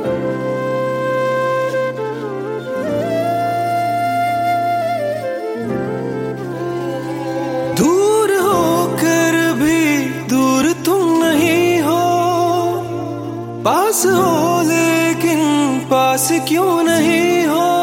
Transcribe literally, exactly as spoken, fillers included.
दूर होकर भी दूर तुम नहीं हो, पास हो लेकिन पास क्यों नहीं हो।